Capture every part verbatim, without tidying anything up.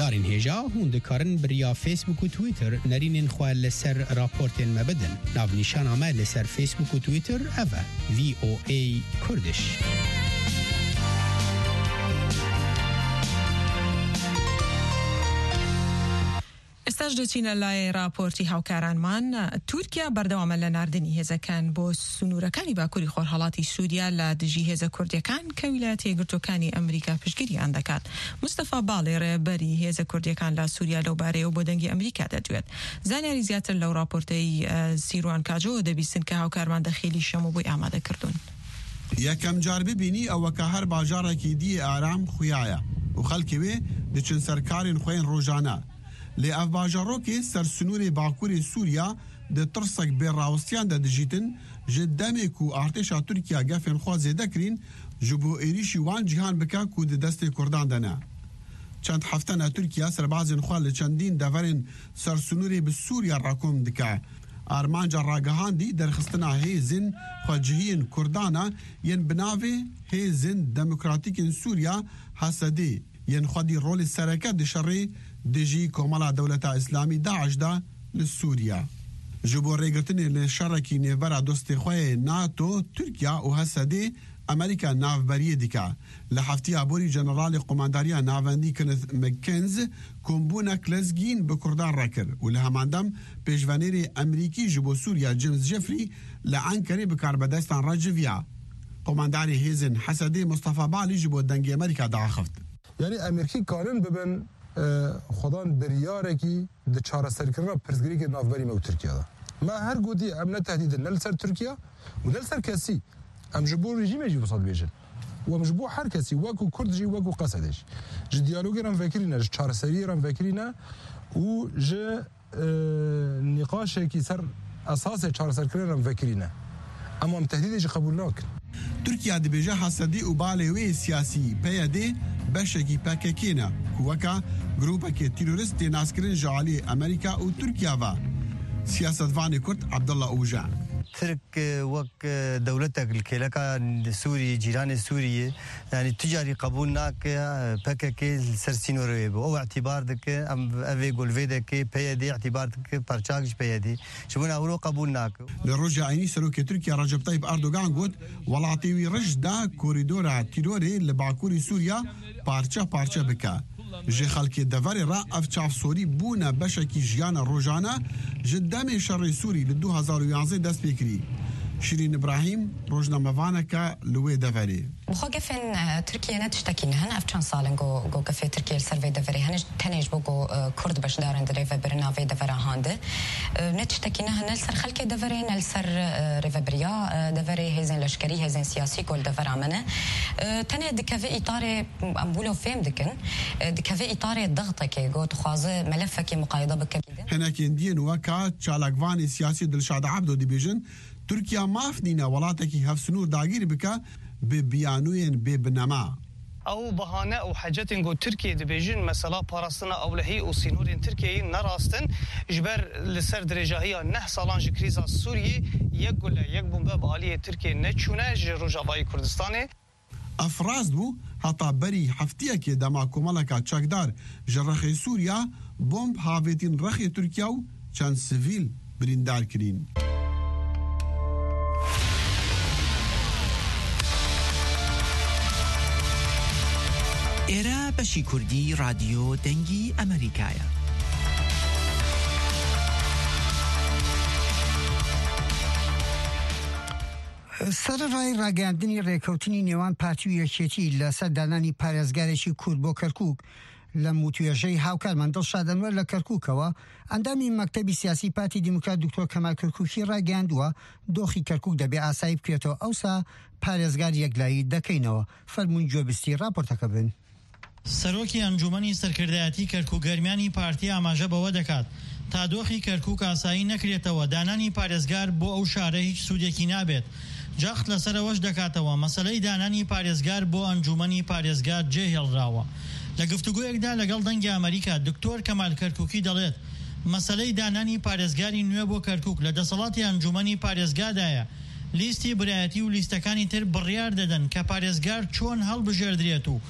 دارین هجا هون دکارن بریا فیسبوک و تویتر نرینین خواه لسر راپورتین مبدن ناو نیشان آمه لسر فیسبوک و تویتر اوه وی او ای کردش. استجدتين لاي رابورتي هاوكاران مان تركيا بردوام لناردني هزا كان بو سنورة كاني باكوري خور حالاتي سوريا لدجي هزا كرديا كان كولاياتي قرتو كاني أمريكا بشكري عندكات مصطفى بالير بري هزا كرديا كان لسوريا لو باري وبودنجي أمريكا دادوات زاني ريزياتر لو رابورتي سيروان كاجو دبيسن كهاوكارمان داخلي شمو بوي أعماده كردون یکم جار ببینی او که هر باجاره کی دی آرام خویایا و خلکی وی دچن سرکارین خوین روزانه لی اف باجارو که سرسنور باکوری سوریا ده ترسک بی راوستیان ده دجیتن جدامه کو ارتشا ترکیا گفن خواه زیده کرین جبو ایریشی وان جهان بکا کو ده دست کردان دنه چند هفتن ترکیا سربازین خواه لچندین دورین سرسنوری به سوریا راکم دکا آرمانجا راگهاندی در خستنا هیزن خواجهین کردانا ین بناوی هیزن دموکراتیک سوریا حسدی ین خودی رول سرکت دشری دجی کومالا دولتا اسلامی داعش دا لسوریا جبو ریگرتنی لشرکی نیورا دوست خواه ناتو ترکیا و حسدی امریکا نافبریه دیکا لحفتی عبوری جنرال قمانداریا ناوندی کنث مکنز کمبونا کلزگین بکردان رکر و لهماندم پیشوانیر امریکی جبو سوریا جیمز جفری لعنکری بکاربدستان راجویا قمانداری هیزن حسدی مصطفى بالی جبو دنگی امریکا دا خفت یعنی امریکی کارن ببن خدان بریاره کی د چاره سرکرنا پرزګری کې نافبری مو ترکیه ده ما هر ګودي امنه تهدید نل سر ترکیه ونل سر كاسي ام جبور رژیم جی وصل بیجن و مجبور هر کسی وکو کرد جی وکو قصدش ج دیالوگ رم فکرینا ج چاره سری رم فکرینا و ج نقاش کی سر اساس چاره سرکرنا رم فکرینا اما ام تهدید جی قبول ناک ترکیا دی بجا حسدی و بالوی سیاسی پیاده بشکی پاککینا کوکا گروپا که تیروریست ناسکرین جعلی امریکا و ترکیا و سیاستوان کرد عبدالله اوجا ترك وك دولتك الكيلكا سوري جيران سوريا يعني تجاري قبولناك بكك سرسينوري او اعتبار دك ام افي غولفيدك بيدي اعتبار دك بارچاكش بيدي شبنا اورو قبولناك للرجع عيني سلوك تركيا رجب طيب اردوغان قلت ولاتيوي رجدا كوريدورا تيروري لباكوري سوريا بارچا بارچا بكا جي خلقي دفاري را افچاف سوري بونا بشكي جيانا روجانا جدامي شر سوري لدو هزار ويانزي دست بكري شيرين إبراهيم روجنا مفانكا لوي دفاري مخاقفين تركيا نتشتكي هنا أفشان سالن جو جو كفي تركيا السيرفي دفري هنش تنيج بوجو كرد باش دارن دريفا برنافي دفرا هاند نتشتكي هنا نلسر خلك دفري نلسر ريفا بريا دفري هزين لشكري هزين سياسي كل دفرا منه تاني دكافي إطار أمبولو فيم دكن دكافي إطار ضغطك جو تخازه ملفك مقايضة بك هنا كندين وكا تشالقواني سياسي دلشاد عبدو دي بيجن تركيا مافنينا ولاتكي هفسنور داغير بك ببيانوين ببنما او بهانه او حاجات نقول تركيا دبيجن مثلا باراستنا اولهي او سينورين تركيا نراستن جبر لسر درجه هي نه سالانج كريزا سوريا يقول يك بومبا باليه تركيا نتشوناج روجافاي كردستان افراز بو حتى بري حفتيه كي دما كومالكا تشاكدار جرخي سوريا بومب هافتين رخي تركيا كان سيفيل بريندار كرين إيرا بشي كردي راديو دنجي أمريكايا سەرڕای ڕاگەاندنی ڕێکەوتنی نێوان پارتی و یەکێتی لەسەر دانانی پارێزگارێکی کورد بۆ کەرکووک لە موتوێژەی هاوکارمان دڵشاد ئەنوەر لە کەرکووکەوە ئەندامی مەکتەبی سیاسی پارتی دیموکرات دکتۆر کەمال کەرکووکی ڕاگەاندووە دۆخی کەرکووک دەبێ ئاسایی بکرێتەوە ئەوسا پارێزگار یەکلایی دەکەینەوە فەرمووی گوێبستی راپۆرتەکە بن. سەرۆکی ئەنجومەنی سەرکردایەتی کەرکووک گەرمیانی پارتی ئاماژە بەوە دەکات تا دۆخی کەرکووک ئاسایی نەکرێتەوە دانانی پارێزگار بۆ ئەو شارە هیچ سوودێکی نابێت. جەخت لەسەرەوەش دەکاتەوە مەسەلەی دانانی پارێزگار بۆ ئەنجومەنی پارێزگار جێهێڵراوە. لە گفتوگویەکدا لەگەڵ دەنگی ئەمریکا دکتۆر کەمال کەرکووکی دەڵێت مەسەلەی دانانی پارێزگاری نوێ بۆ کەرکووک لە دەسەڵاتی ئەنجومەنی پارێزگادایە. لیستی برایەتی و لیستەکانی تر بڕیار دەدەن کە پارێزگار چۆن هەڵبژێردرێت و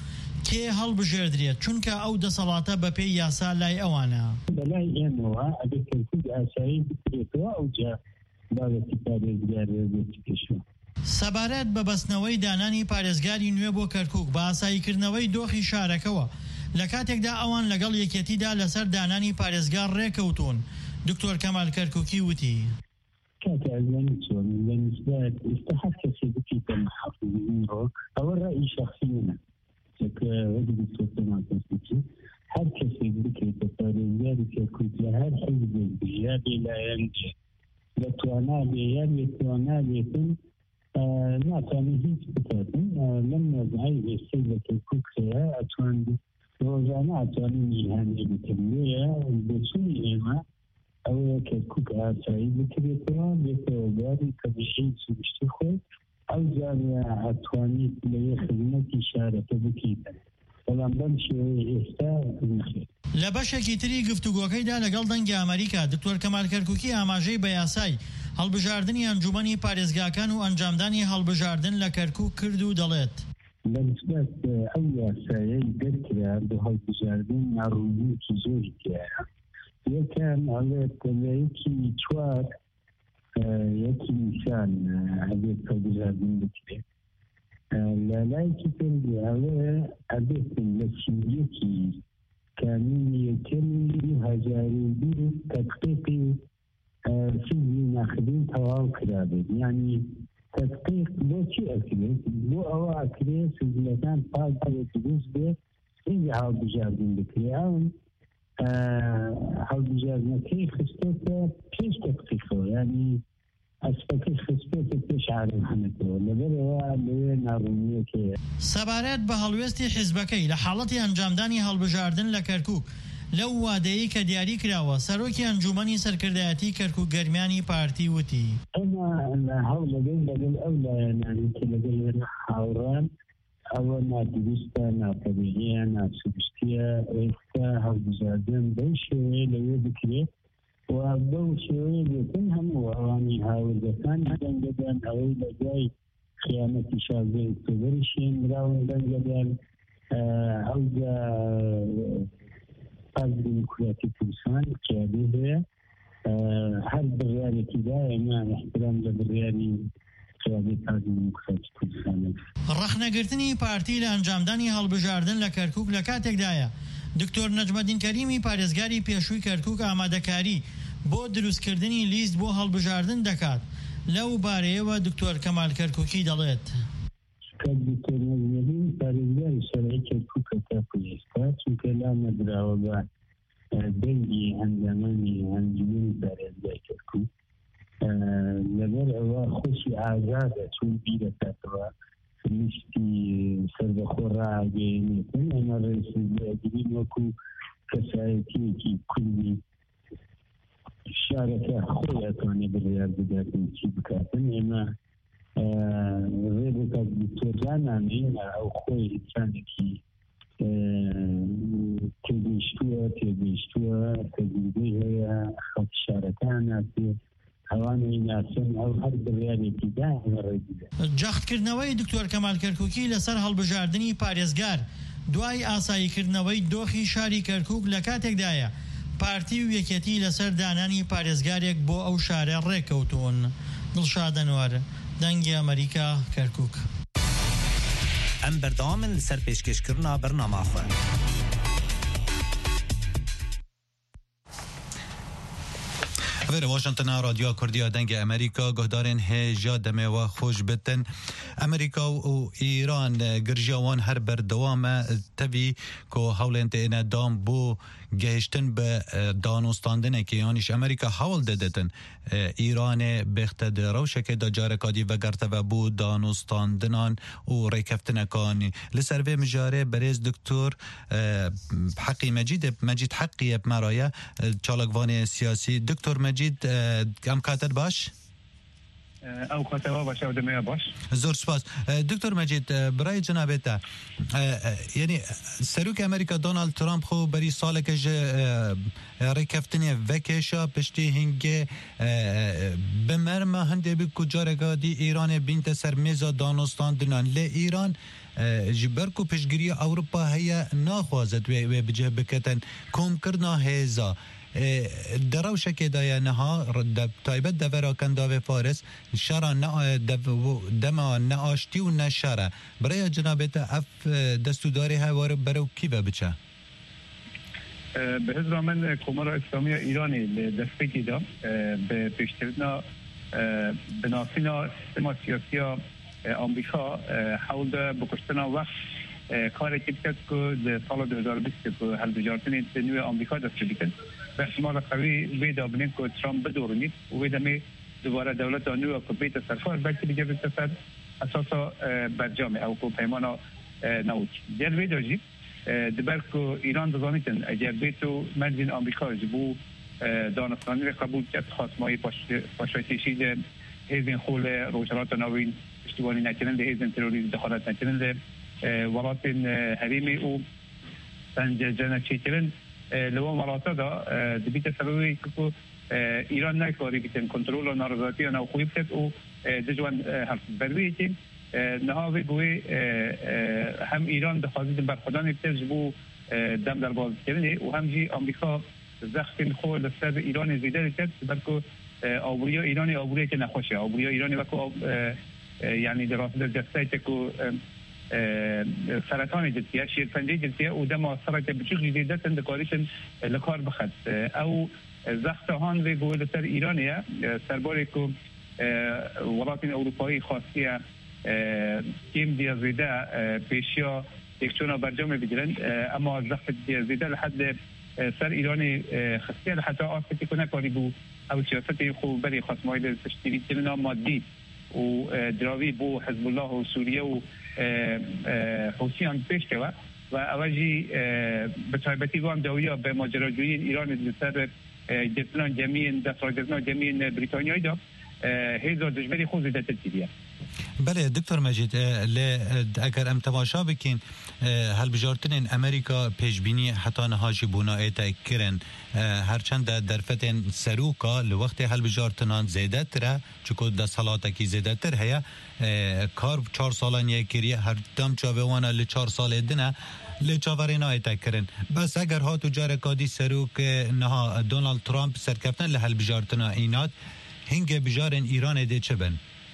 کێ هەڵبژێردرێت چونکە ئەو دەسەڵاتە بە پێی یاسا لای ئەوانە بەلای ئێمەوە ئەگەر کەرکووک ئاسایی بکرێتەوە ئەوجا بابەتی پارێزگار بێتی پێشوە. سەبارەت بە بەستنەوەی دانانی پارێزگاری نوێ بۆ کەرکووک بە ئاساییکردنەوەی دۆخی شارەکەوە لە کاتێکدا ئەوان لەگەڵ یەکێتیدا لەسەر دانانی پارێزگار ڕێکەوتون. دکتۆر کەمال کەرکووکی وتی کاتە ئەزانی چۆن لە نسبەت ئێستا هەر کەسێ بکەیتە محەفظی ئەمڕۆ ئەوە ڕای شەخسی منە چونکە وەک دکتۆر کەمال کەرکووکی هەر کەسێک بکەیتە پارێزگاری کەرکووک لە هەر حیزبێک بێ یا بێلایەن بێ لە توانا بێ یا بێتوانا بێتن ناتوانێت هیچ بکاتن لەم مەزعی ئێستای لە کەرکووک هەیە ئەتوان ڕۆژانە ئەتوانین ئیهانێ بکردوەیە بۆچوونی ئێمە ئەوەیە کەرکووک ئاسایی بکرێتەوە بێتەوە داری تەبیعی سروشتی خۆی ئەو جارە ئەتوانیت لەوێ خزمەتی شارەکە بکەیتن بەڵام بەم شێوەیە ئێستا نەخێت. لە بەشێکی تری گفتوگۆکەیدا لەگەڵ دەنگی ئەمریکا دکتۆر کەمال کەرکووکی ئاماژەی بە یاسای هەڵبژاردننی ئەنجومەنی پارێزگاکان و ئەنجامدانی هەڵبژاردن لە کەرکووک کرد و دەڵێت لە نسبەت ئەو یاسایەی دەرکرا بۆ هەڵبژاردن ناڕوونیەکی زۆری تایە. یەکەم ئەڵێت لە یەکی چوار یەکی نیسان ئەبێت هەڵبژاردن بکرێت لە لایەکی تر ئەوێ ئەبێتن لە سیەکی کانونی یەکەمی هەژاری بیر تەدقیقی فیزی ناخدین تەواو کرابێت یعنی تەدقیق بۆچی ئەکرێت بۆ ئەوە ئەکرێت سجلەکان پاک بێت دروست بێت ئینجا هەڵبژاردن بکرێت ئەوم هەڵبژاردنەکەی خستێتە پێش تەدقیقەوە یعنی ئەسپەکەی خستێتە پێش عارەمخانەکەوە لەبەرەوە لەوێ ناڕوونیەکەیە. سەبارەت بە هەڵوێستی حیزبەکەی لە حاڵەتی ئەنجامدانی هەڵبژاردن لە کەرکووک لەو وادەیەی کە دیاری کراوە سەرۆکی ئەنجومەنی سەرکردایەتی کەرکووک گەرمیانی پارتی وتی ئەمە لە هەوڵ لەگەڵ لەگەڵ ئەو لایەنانی کە لەگەڵ وێنە هاوڕان ئەوە نادروستە ناتەبیعیە ناسروشتیە ئێستا هەڵبژاردن بەو شێوەیە لەوێ بکرێت و بەو شێوەیە بێتن هەموو ئەوانی هاوردەکان دەنگەدان ئەوەی لەگای خیانەتی شازدەی ئۆکتۆبەری شێنراون دەنگەدان ئەوجا پارتی دیموکراتی کوردستان کێبێ هەیە هەر بڕیارێکیدا ئێمە احترام لە بڕیاری کێبێ پارتی دیموکراتی کوردستانە. ڕەخنەگرتنی پارتی لە ئەنجامدانی هەڵبژاردن لە کەرکووک لە کاتێکدایە دکتۆر نەجمەدین کەریمی پارێزگاری پێشووی کەرکووک ئامادەکاری بۆ دروستکردنی لیست بۆ هەڵبژاردن دەکات. لەو بارەیەوە دکتۆر کەمال کەرکووکی دەڵێت دکتۆر نەجمەدین پارێزگاری شەرعی کەرکووکە تا ئێستا چونکە لا نەدراوە بە دەنگی ئەنجامانی ئەنجومەنی پارێزگای کەرکووک لەبەر ئەوە خۆشی ئازادە چون بیرەکاتەوە لیستی سەربەخۆ ڕاگەیەنێتن ئەمە ڕێسگرین وەکو کەسایەتیەکی کوردی شارەکە خۆی ئەتوانێت بڕیار بداتن چی بکاتن ئێمە ڕێبکە دکتۆرجانانین ئەو خۆی ئینسانێکی تێگەیشتووە تێگەیشتووە تەجروبەی هەیە خەڵکی شارەکان ناسێ ئەوانەی ناسن ئەو هەر بڕیارێکی دا ڕێبدە. جەختکردنەوەی دکتۆر کەمال کەرکووکی لەسەر هەڵبژاردننی پارێزگار دوای ئاساییکردنەوەی دۆخی شاری کەرکووک لە کاتێکدایە پارتی و یەکێتی لەسەر دانانی پارێزگارێک بۆ ئەو شارە ڕێکەوتون. دڵشاد ئەنوار دەنگی ئەمریکا کەرکووک. ئەم بەردەوامن لەسەر پێشکەشکردنا بەرنامەخۆ. ویر واشنگتن رادیو کردیا دنگ امریکا گهدارن هجا دمه و خوش بتن امریکا و ایران گرجوان هر بر دوام تبی که حولنت اینا دام بو گهشتن به دانستاندنه که یانیش امریکا حول دادتن ایران بخت روشک دا جارکادی و گرته و بو دانستاندنان و ریکفتن کانی لسر و مجاره بریز دکتور حقی مجید مجید حقی مرایه چالکوان سیاسی دکتور مجید کم کاتر باش؟ او خطوه باشه و دمه باش. زور سپاس. دکتر مجید برای جنابتا یعنی سروک امریکا دونالد ترامپ خو بری سال که رکفتنی وکشا پشتی هنگه بمرمه هنده بی کجارگا دی ایران بینت سرمیزا دانستان دنان لی ایران جبرکو پشگیری اوروپا هیا ناخوازد و بجه بکتن کم کرنا هیزا دروشه که دایا نها تایبت دورا کنداو فارس شرا نه دما نه آشتی و نه شرا برای جنابت اف دستوداری هوار برو کی و بچه به حضور من کمار اسلامی ایرانی دسته که دا به پیشترنا بناسینا سیستما سیاسی آمریکا حول بکشتنا وقت کاری که بکرد که در سال دو هزار و بیست که حل بجارتنی نوی آمریکا دسته بکن به احتمال قوی ویدا بنین که ترامپ بدورنید و ویدا می دوباره دولت نوی که بیت سرفار بلکه دیگه بیت سر اساسا برجامه او که پیمانا نوچ در ویدا جی دبر که ایران دزانیتن اگر بیتو مرجین آمریکا جبو دانستانی را قبول کرد خواستمایی پاشایتیشی ده هیزین خول روشرات نوین اشتبانی نکنن ده هیزین تروریز دخالت نکنن ده ولات حریمی او سنججنه چیترن لو مراتا دا دبیت سببی که ایران نکاری بیتن کنترول و نارضایتی و خویب کرد او دجوان حرف برویتیم نهاوی بوی هم ایران دخوازید برخودان بتجبو دم در باز کردنه و هم جی آمریکا زخم خو لسر ایران زیده کرد بلکه آبوریا ایرانی آبوریا که نخوشه آبوریا ایرانی وکو یعنی در راسته جسته که سرطان جنسیه شیرپنجه جنسیه و دم سرطان بچوک جدیده تندکاریشن لکار بخد او زخت هان وی گوه سر ایرانیه سرباری که ولات اروپایی خاصیه کم دیا زیده پیشیا یکچونا برجام بگیرن اما زخت دیا زیده لحد سر ایرانی خاصیه لحظه آسفتی کنه کاری بو او سیاستی خوب بری خاصمایی در تشتیری تلنا مادی و دراوی بو حزب الله و سوریه و حوثیان پیش که و اوجی به تایبتی وام دویا به ماجراجویی ایران سر گرفتن جمعی دستور گرفتن جمعی بریتانیایی دا هزار دشمنی خود زیده تدیریه. بله دکتر مجید اگر ام تماشا بکین هل بجارتن امریکا پیشبینی حتی نهاجی بونای تکرن هرچند در فتن سروکا لوقت هل بجارتنان زیده تره چکو در صلاتا کی زیده تر هیا کار چهار سالان یکیری هر دم چاووانا ل چهار سال دنه لچاوری نای تکرن بس اگر ها تو جارکادی سروک نها دونالد ترامپ سرکفتن لهل بجارتنا اینات هنگ بجارن ایران ده چه بن؟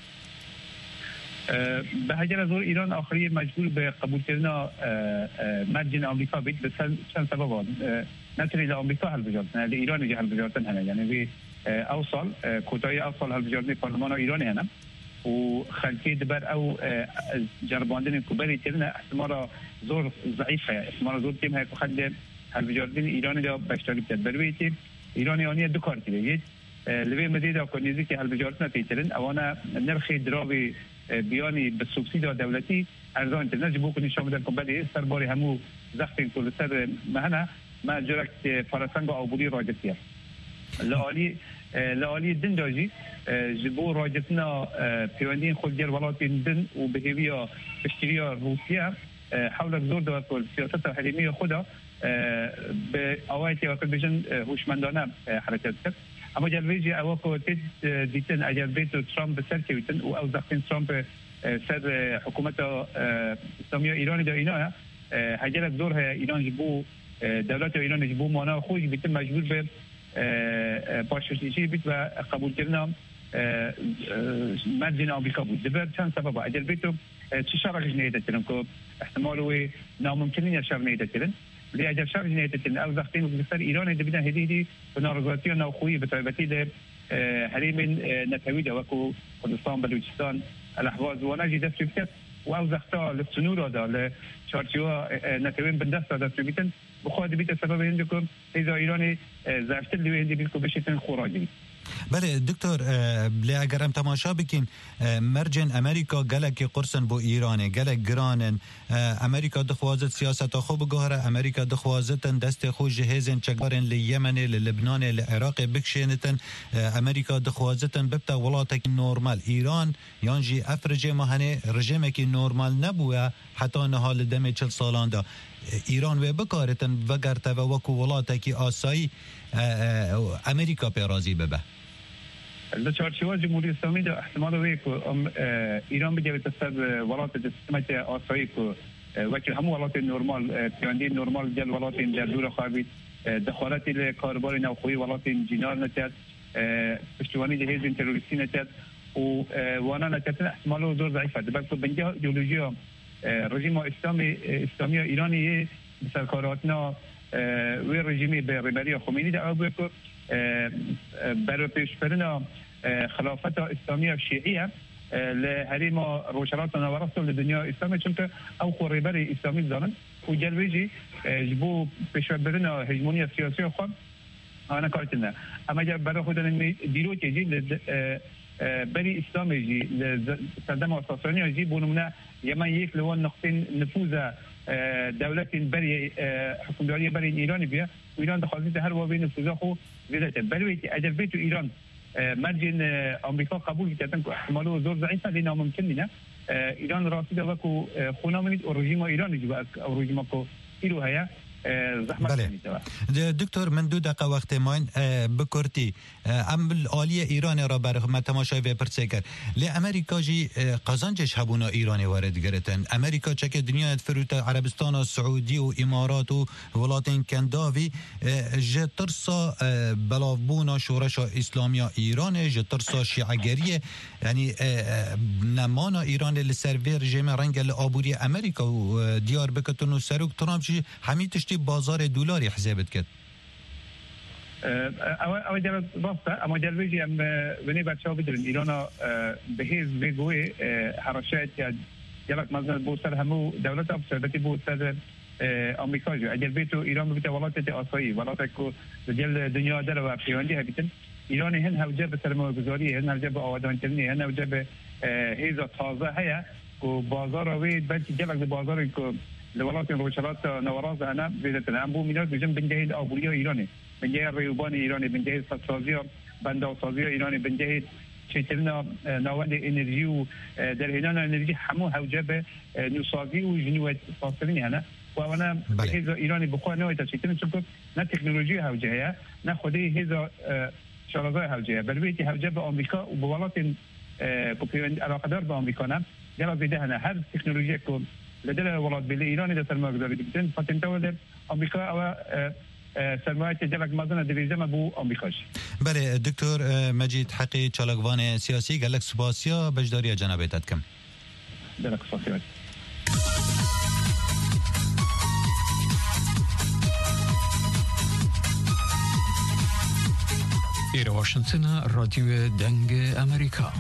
به هجر از ایران آخری مجبور به قبول کردن مرجین آمریکا بید به چند سبب آن نتونی لآمریکا حل بجارتن لی ایران جه حل بجارتن هنه یعنی وی اوصال کوتای اوصال حل بجارتن پارلمان ایرانی هنه و خلقی دبر او جرباندن کبری ترنه احتمال زور ضعیفه احتمال زور تیم های که خلق حل بجارتن ایرانی دا بشتاری بتد بروی ایرانی آنیه دو کار کرده یک لوی مزید کنیزی که حل بجارتن پیترن اوانا نرخی دراوی بیانی به سوبسید دولتی ارزان تنج بو کنی شامل کن بله سرباری همو زخم کل سر مهنه ما جرک فرسنگ آبوری راجتیه لعالی لعالی دن داجی جبو راجتنا پیوندین خود جر ولات دن و بهویا بشتریا روسیه حول زور دو کل سیاست حریمی خدا به آوایتی وقت بجن هوشمندانه حرکت کرد اما جلویجی اواکو تید دیتن اگر بیتو ترامپ سر کهویتن و او زخین ترامپ سر حکومت اسلامی ایرانی دا اینا هجر دور ایران جبو دولت ایران جبو مانا خوش بیتن مجبور به پاشوشیشی بیت و قبول کردن مرجین آمریکا بود دبر چند سبب اگر بیتو چه شرقش نیده تلن که احتمالوی ناممکنین شرق نیده تلن لی اگر شرق جنایت تن او زختین بسر ایران دبیدن هدی هدی بنارضایتی و نوخویی بطایبتی ده حریم نتویده وکو کردستان بلوچستان الاحواز و نجی دست بکت و او زختا لسنور دا لچارچیوها نتوین بندست دست بیتن بخواه دبیت سبب هنده که ایزا ایرانی زفتر لیوی هنده بیل که بشیتن خوراجی بله دکتر لی اگر ام تماشا بکین مرجن امریکا گلک قرصن بو ایرانه گلک گرانن امریکا دخوازت سیاست خوب گهره امریکا دخوازتن دست خو جهازن چگارن لیمن للبنان لعراق بکشنتن امریکا دخوازتن ببتا ولاتک نورمال ایران یانجی افرجه مهنه رژیمه که نورمال نبوه حتی نهال دم چل سالان دا ایران و بکارتن وگرته و وکو ولاتکی آسایی امریکا پیرازی ببه در چارچوب جمهوری اسلامی ده احتمال وی که ایران بجه بتصد ولات سیستمت آسایی که وکی همو ولات نورمال پیاندی نورمال جل ولات در دور خوابید دخالت کاربار نوخوی ولات جینار نتید پشتوانی جهاز تروریستی نتید و وانا نتیتن احتمال دور ضعیفه بلکه بنجه ایدئولوژی رژیم اسلامی اسلامی ایرانی بسرکاراتنا و رژیمی به رهبری خمینی در آب که برای پیشبرنا خلافت اسلامی شیعیه لحریم روشنات نوارست لدنیا اسلامی چون که او خو رهبری اسلامی دارن و جلویجی جبو پیشبرنا هجمونی سیاسی خود آنها کارتنه اما جب برای خودن دیرو که جی بری اسلامی جی صدام اساسانی جی بونمونه یما یک لون نقطه نفوذ دولت بری حکومتداری بری ایرانی بیا و ایران دخوازی هر وابی نفوذ خو زیادته بلوی اگر بیتو ایران مرجن امریکا قبول کردن که احتماله زور ضعیفه لینا ممکن نه ایران راستی ده وکو خونا منید و رژیم ایرانی جو او رژیم کو ایرو هیا بله دکتر من دو دقیقه وقت ماین بکرتی ام عالی ایران را بر ما تماشای و پرسیکر لی امریکا جی قزانجش هبونا ایرانی وارد گرتن امریکا چک دنیا فروت عربستان و سعودی و امارات و ولاتین کنداوی جترسا بلافبونا شورش اسلامیا ایران جترسا شیعگریه یعنی نمانا ایران لسروی رژیم رنگ لآبوری امریکا و دیار بکتون و سروک ترامپ جی همیتش بازار دلاری حسابت کرد. او او جلوه راسته اما جلوه جی ام ونی بچه بدرن ایران بهیز بگوی حرشات جلوه مثلا بوسر همو دولت افسردتی بوسر امریکا جو اگر بیتو ایران بیت ولات آسایی ولات کو جل دنیا در و پیوندی هبیتن ایران هن هوجه به سرمایه‌گذاری هن هوجه به آوادانترنی هن هوجه به هیزا تازه هیا کو بازار وی بلکه جلوه بازار کو لولات روشلات نوراز انا بيدتنا ام بو مينار بجنب بنجهد ابوريا ايراني بنجهد ريوبان ايراني بنجهد سازيا بندا سازيا ايراني بنجهد شيتلنا نواد انرژی در هنا انرژی همو حوجب نوسازی و جنوات فاصلين هنا وانا هذا ايراني بقوا نوع تشكيل چون نه تکنولوژی حوجه نه خودی هذا شرازای حوجه بل بیت حوجب امریکا و بولات کوپیون علاقدار با امریکا نه جلا بده هنا هر تکنولوژی کو لدى ولاد بلي إيراني ده سرمایه گذاری بکنن پاتنت ولد آمریکا او سرمایه جلک مازن دیویزم بو آمریکاش. بله دکتر مجید حقی چالکوان سیاسی گلک سپاسیا بجداری جنابیت کم. گلک سپاسیا. ایر واشنطن رادیو دنگ امریکا.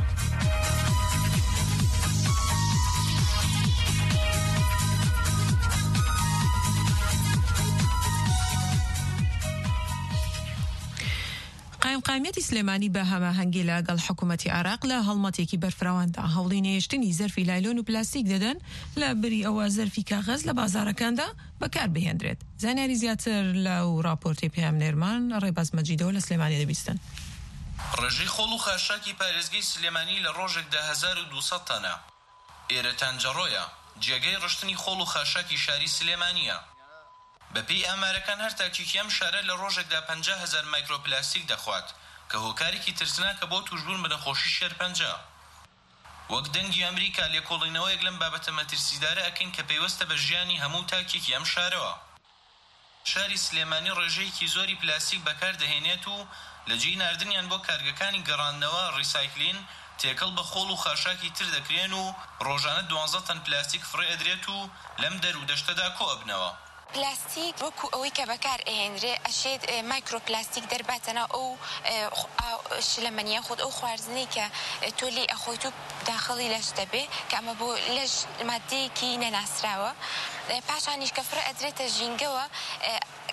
قایم قامیەتی سلێمانی بە هەماهەنگی لەگەڵ حکوومەتی عێراق لە هەڵمەتێکی بەرفراواندا هەوڵی نێشتنی زەرفی لایلۆن و پلاستیک دەدەن لە بری ئەوە زەرفی کاغەز لە بازارەکاندا بەکار بهێنرێت. زانیاری زیاتر لەو راپۆرتی پێامنێرمان ڕێباز مەجیدەوە لە سلێمانی دەبیستن. ڕێژەی خۆڵ و خاشاکی پارێزگای سلێمانی لە ڕۆژێکدا هەزار و دووسەد تەنە. ئێرە تەنجەڕۆیە جێگەی ڕشتنی خۆڵ و خاشاکی شاری سلێمانیە. بەپێی ئامارەکان هەر تاکیکی ئەم شارە لە ڕۆژێکدا پەنجا هەزار مایکرۆپلاستیک دەخوات کە هۆکارێکی ترسناکە بۆ توشبوون بە نەخۆشی شێرپەنجە. وەک دەنگی ئەمریکا لێکۆڵینەوەیەک لەم بابەتە مەترسیدارە ئەکەین کە پەیوەستە بە ژیانی هەموو تاکیکی ئەم شارەوە. شاری سلێمانی ڕێژەیەکی زۆری پلاستیک بەکاردەهێنێت و لە جێی ناردنیان بۆ کارگەکانی گەڕاندنەوە ڕیسایکلین تێکەڵ بە خۆڵ و خاشاکی تر دەکرێن و ڕۆژانە دوانزە تەن پلاستیک فڕێ ئەدرێت و لەم دەر و دەشتەدا کۆ ئەبنەوە. پلاستیک وەکو ئەوەی کە بەکار ئەهێنرێ ئەشێت مایکرۆپلاستیک دەرباتەنە ئەو شلەمەنیە خۆت ئەو خوارزنەی کە تۆ لێ ئەخۆیت و داخڵی لەش دەبێ کە ئەمە بۆ لەش مادەیەکی نەناسراوە پاشانیش کە فرە ئەدرێتە ژینگەوە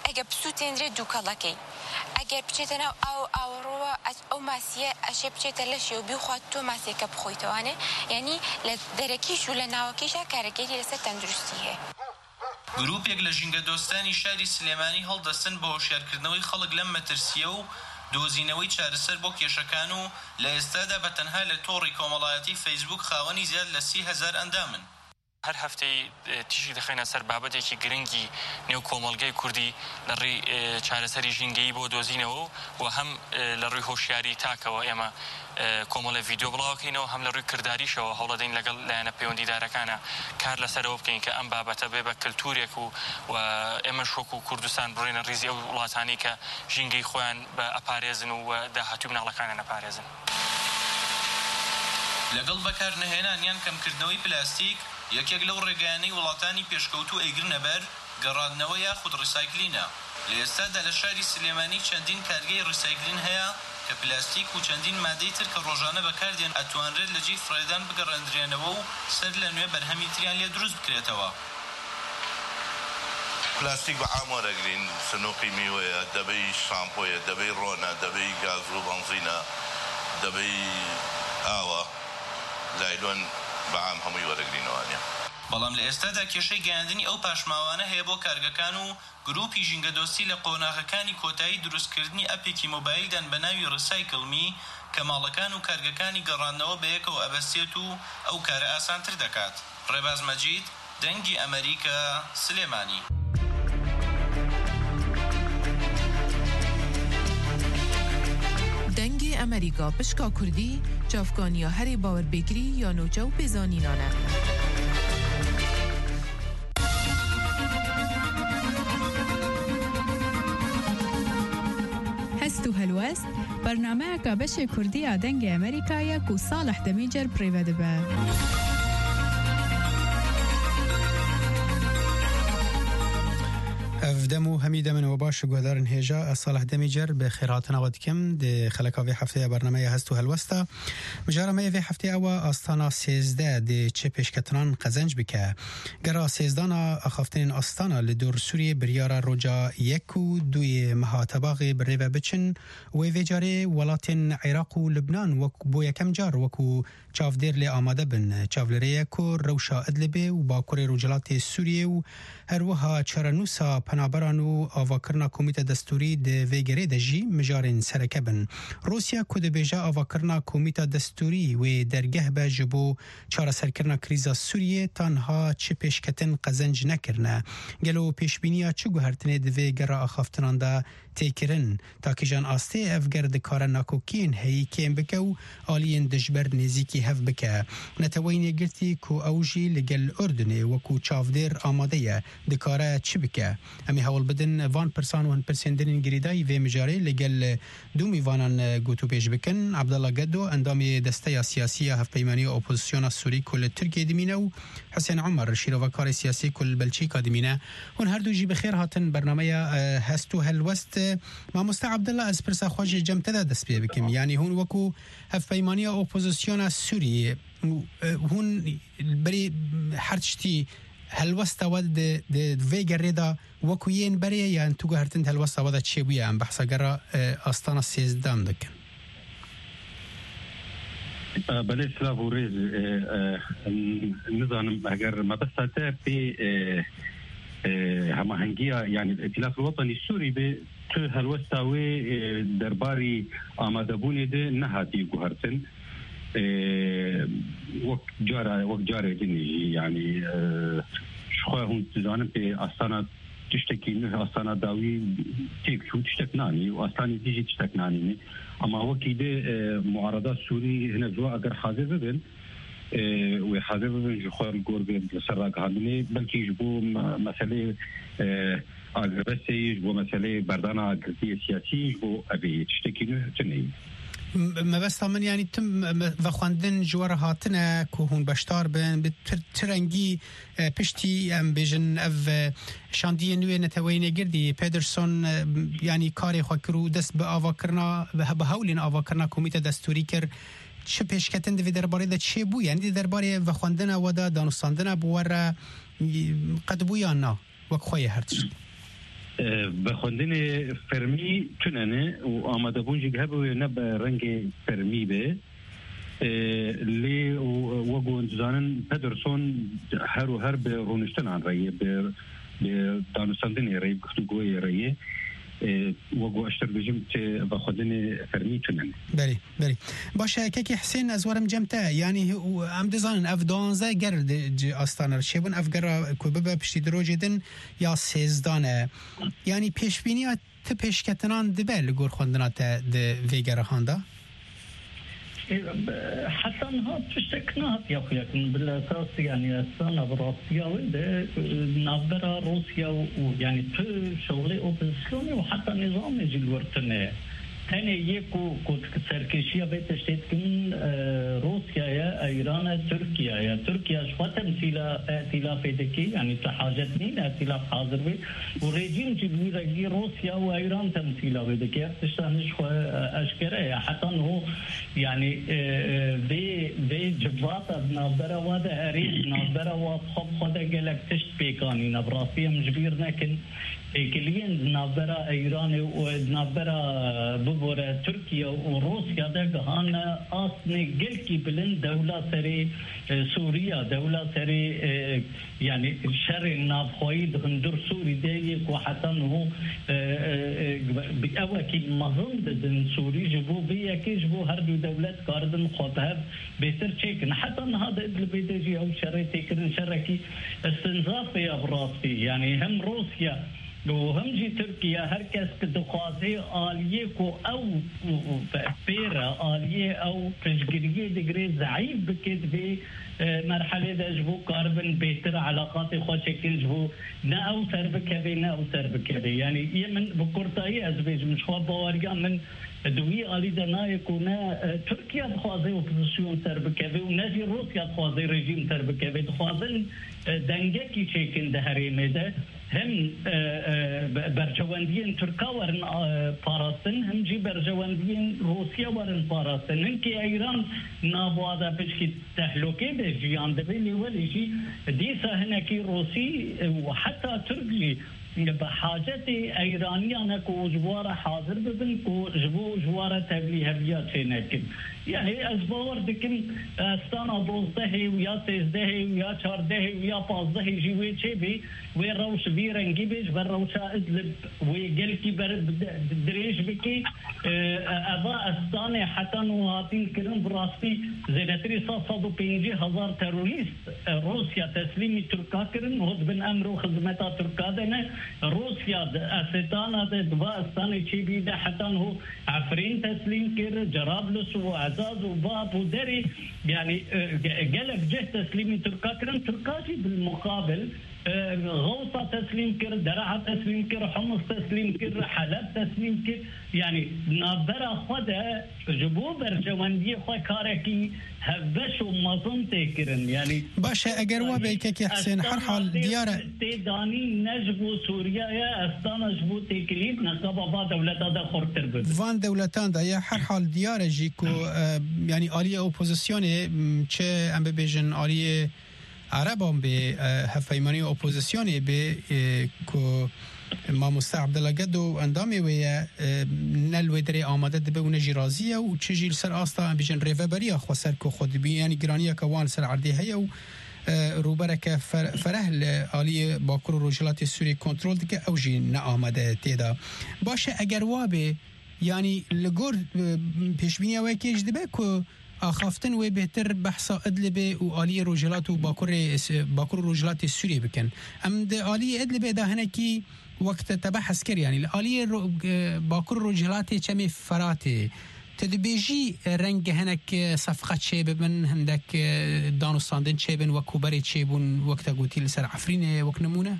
اگه بسوتندری دوکالکی اگر بچیتن او او رو او ماسیه اشی بچیت لشی و بیخواد تو ماسیه که بخویتوانه یعنی لدرکیش و لناوکیش کارگری لسه تندرستیه. گروپێک لە ژینگە دۆستانی شاری سلێمانی هەڵدەستن بە هۆشیارکردنەوەی خەڵک لەم مەترسیە و دۆزینەوەی چارەسەر بۆ کێشەکان و لە ئێستادا بە تەنها لە تۆڕی کۆمەڵایەتی فەیسبوک خاوەنی زیاد لە سی هەزار ئەندامن. هەر هەفتەی تیشی دەخێنە سەر بابەتێکی گرنگی نێو کۆمەڵگەی کوردی لە ڕێی چارەسەری ژینگەیی بۆ دۆزینەوە و هەم لە ڕووی هۆشیاری تاکەوە ئێمە کۆمەڵە ڤیدیۆ بڵاوکەینەوە هەم لە ڕووی کرداریشەوە هەوڵەدەین لەگەڵ لایەنە پەیوەندیدارەکانە کار لەسەرەوە بکەین کە ئەم بابەتە بێ بە کللتورێک و و ئێمەش وەکو کوردستان بڕێنە ڕیزی ئەو وڵاتانی کە ژینگەی خۆیان بە ئەپارێزن و داهاتوو مناڵەکانە نەپارێزن. لەگەڵ بەکارنەهێنان یان کەمکردنەوەی پلاستیک یەکێک لەو ڕێگەیانەی وڵاتانی پێشکەوتوو ئەیگرنە بەر گەڕاندنەوە یاخود ڕیسایکلینە. لە ئێستادا لە شاری سلێمانی چەندین کارگەی ڕیسایکلین هەیە کە پلاستیک و چەندین مادەی تر کە ڕۆژانە بەکاردێن ئەتوانرێت لە جێی فرێدان بگەڕێندرێنەوە و سەر لە نوێ بەرهەمی تریان لێ دروست بکرێتەوە. پلاستیک بە عام وەرەگرین، سنووقی میوەیە، دەبەی شامپۆیە، دەبەی ڕۆنە، دەبەی گاز و بەنزینە، دەبەی ئاوە، لایلۆن بە عام هەمووی وەرەگرینەوەیە. بەڵام لە ئێستادا کێشەی گەیاندنی ئەو پاشماوانە هەیە بۆ کارگەکان و گروپی ژینگەدۆستی لە قۆناغەکانی کۆتایی دروستکردنی ئەپێکی مۆبایلدان بە ناوی ڕیسایکڵمی کە ماڵەکان و کارگەکانی گەڕاندنەوە بە یەکەوە ئەبەستێت و ئەو کارە ئاسانتر دەکات. ڕێباز مەجید، دەنگی ئەمریکا، سلێمانی. دەنگی ئەمریکا پشکا کوردی چافکانیا هەرێ باوەربێگری یا نۆجە و پێزانینانە. هەست و هەلوەست بەرنامەیەکە بەشێ کوردیە دەنگی ئەمریکایە و ساڵح دەمیجەر پڕێوە دەبە. افدمو همی دمن و باش گودارن هجا صالح دمیجر به خیراتن آواد کم ده خلکا وی هفته برنامه هست و هلوستا مجارمه وی هفته او آستانا سیزده ده چه پیشکتران قزنج بکه گرا سیزدانا اخافتین آستانا لدور سوریه بریارا روجا یک و دوی مهاتباغ بریوه بچن و وی جاره ولاتین عراق و لبنان و بو یکم جار وکو چافدیر لی آماده بن چافلریه کو روشا ادلبه و باکور روجلات سوریه و هر وها چرنوسا پنابران و آواکرنا کمیته دستوری ده ویگره ده جی مجارن سرکه بن. روسیا کد بیجا آواکرنا کمیته دستوری و درگه به جبو چار سرکرنا کریزا سوریه تنها چه پیشکتن قزنج نکرنه. گلو پیشبینیا چه گوهرتنه ده ویگره آخافتنان ده تیکرن تاکی جان آسته افگرد کار ناکوکین هی کم بکه و آلین دجبر نزیکی هف بکه. نتوین گرتی کو اوجی لگل اردنه و کو چافدیر آماده دکاره چی بکه. امی حول بدن وان پرسان و هن پرسندرین گریدای و مجاره لگل دومی وانان گوتو پیش بکن. عبدالله گدو اندام دسته سیاسی هف پیمانی اپوزیسیون سوری کل ترکیه دمینه و حسین عمر شیرو و کار سیاسی کل بلچیکا دمینه. هن هر دو جی بخیر هاتن برنامه هستو هلوست ما مستع عبدالله از پرسا خواج جمتده دست بیا بکم. یعنی هون وکو هف پیمانی اپوزیسیون سوری هون بری هرچتی هلوست ود د ویگر ردا وکوین بری یا تو گهرتن هلوست ود چه بیا ام بحثا گرا استانا سیزدان دکن. بله سلام و ریز نظام اگر مبسطه بی هماهنگیه یعنی الائتلاف الوطني السوري به تو هلوستاوي درباري آمادبوني ده نهاتي قهرتن وقت جارة وقت جارة جني يعني شخوة هم تزانم في أستانا تشتكي نه أستانا داوي تيك شو تشتكناني وأستاني تيجي تشتكناني أما وقت ده معارضات سوري هنا جوا أجر حاضر ببن وحاضر ببن جخوة الجور بين السراق هامني بلكي يجبو مسألة أجربسي يجبو مسألة بردانا أجربية سياسية يجبو أبي تشتكي نه تنين ما بس من يعني تم وخواندن جوار هاتنا كهون بشتار بن بترنجي پشتی ام بیژن اف شاندی نوی نتوین گردی پیدرسون يعني کاری خوکرو دست به آواکرنا به هولین آواکرنا کمیته دستوری کر چه پیشکتن دوی درباره ده چه بو یعنی درباره وخواندن و ده دانستاندن بواره قد بو یا نه وک خواه هرچ بخوندن فرمی تنانه و آماده بونجی که هبو نب رنگ فرمی به لی وگو انتظارن پدرسون هر و هر به رونشتن عن رأيه به دانستاندن رأيه بخطوگوی رأيه وگو اشتر بجمت بخوندن فرمی تنانه بله بله باشه که حسین از ورم جمته یعنی ام دزانن اف دانزه گرد آستانه شبون اف گرا کوبه پشتی درو جدن یا سیزدانه یعنی پیشبینی ت پیشکتنان دبل گور خوندنات د ویگره هاندا حتى نهار تشتكنا يا اخويا بالاساس يعني السنه براسيا وده نابرا روسيا ويعني تو شغلي اوبوزيسيوني وحتى نظام يجي الورتنه ثاني يكو كنت سركشيه بتشتت كن روسيا يا ايران تركيا يا تركيا شو تمثيل ائتلاف دكي يعني تحاجتني ائتلاف حاضر به وريجيم جبني رجي روسيا وايران تمثيل بدكي تشتهنش اشكره حتى هو يعني دي دي جبات نابرا ودا اريد نابرا وخب خدا قالك تشت بيكاني نبراسيه مجبير لكن كلين نابرا ايران ونابرا ببورا تركيا وروسيا ده هانا اصلي قلكي بلن دولة سري سوريا دولة سري يعني شر النافخويد هندر سوري ديك وحتى انه بأوكي مظن دن سوري جبو بيا كي جبو هردو دولات كاردن خطهب بيتر تشيكن حتى ان هذا ادل بيدجي او شري تيكرن شركي استنزاف يا براسي يعني هم روسيا وهم جي تركيا هركس كدخوازي آلية كو أو بيرا آلية أو تشجيرية دقري ضعيف بكد في مرحلة دا جبو كاربن بيتر علاقات خو شكل جبو نا أو سربكبي نا أو سربكبي يعني يمن بكورتاي أزبيج مش خوا بواريا من دوي آلي دا نايكونا تركيا بخوازي وبوزيسيون سربكبي وناجي روسيا بخوازي ريجيم سربكبي دخوازن دنگكي شكل ده هريمي ده هم برجواندين تركا ورن فارستن هم جي برجواندين روسيا ورن فارستن هنكي ايران نابوادا بشكي تهلوكي بجيان دبيلي وليشي ديسا هنكي روسي وحتى تركي بحاجتي ايرانيان كو جواره حاضر ببن كو جبو جواره تبلي هبيات شينكن يعني ازبور دكن استانا دوزده ويا سيزده ويا چارده ويا پازده جيوي چبي وي روش بيرنگي بيج بر روشا ادلب وي گلكي بر دريش بكي ابا استانه حتى نواتين كرن براستي زينتري صد وخمسين هزار تروريست روسيا تسليمي تركا كرن هود بن امر وخدمتا تركا دنا روسيا استانا دبا استانه چبي ده حتى هو عفرين تسليم كر جرابلس وعزاز وباب ودري يعني قالك جه تسليمي تركا كرن تركاشي بالمقابل غوطة تسليم كر درعة تسليم كر حمص تسليم كر حلب تسليم كر يعني نابرا خدا جبو برجواندي خوا كاركي هبش ومظن تكرن يعني باشا اگر و بيكك حسين هر حال دياره تداني نجبو سوريا يا استانا جبو تكليب نقابا با دولتا دا خورتر بد وان دولتان دا يا هر حال دياره جيكو يعني آلية اوپوزيسيوني چه ام بيجن آلية عربان به هفایمانی اپوزیسیونی به کو ما مستع عبدالله گدو اندامی وی نلوی دری آماده دبه و نجی رازیه و چه جیل سر آستا بیجن ریوه خو سر که خود بی یعنی گرانیه که وان سر عردی هیا و روبرک فرهل آلی باکر و روجلات سوری کنترول دکه او جی نه آماده تیدا باشه اگر وابه یعنی لگور پیشبینی وی که اجدبه که آخافتن و بهتر بحثا ادلبه و آلی روجلات و باکر باکر روجلات سوری بکن ام ده آلی ادلبه ده هنکی وقت تبحث کر یعنی آلی باکر روجلات چمی فراته تدبیجی رنگ هنک صفقه چه ببن هندک دانستاندن چه بن و کوبری چه بون وقت گوتی لسر عفرین وقت نمونه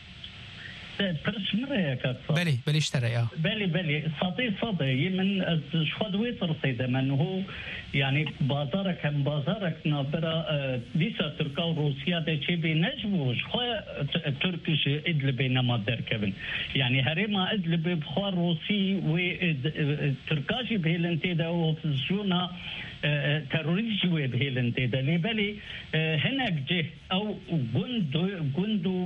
برشمرة كاتفا بلي بلي اشترى يا بلي بلي صدي صدي من شخد ويتر صيدا من هو يعني بازارك هم بازارك نابرا ليسا تركا وروسيا ده چه بي نجبوش خواه تركش ادلب نما دركبن يعني هرما ادلب بخوا روسي و تركاشي بهلنتي ده وفزيونا تروريزي بهلنتي ده لبالي هناك جه او جندو جندو باجار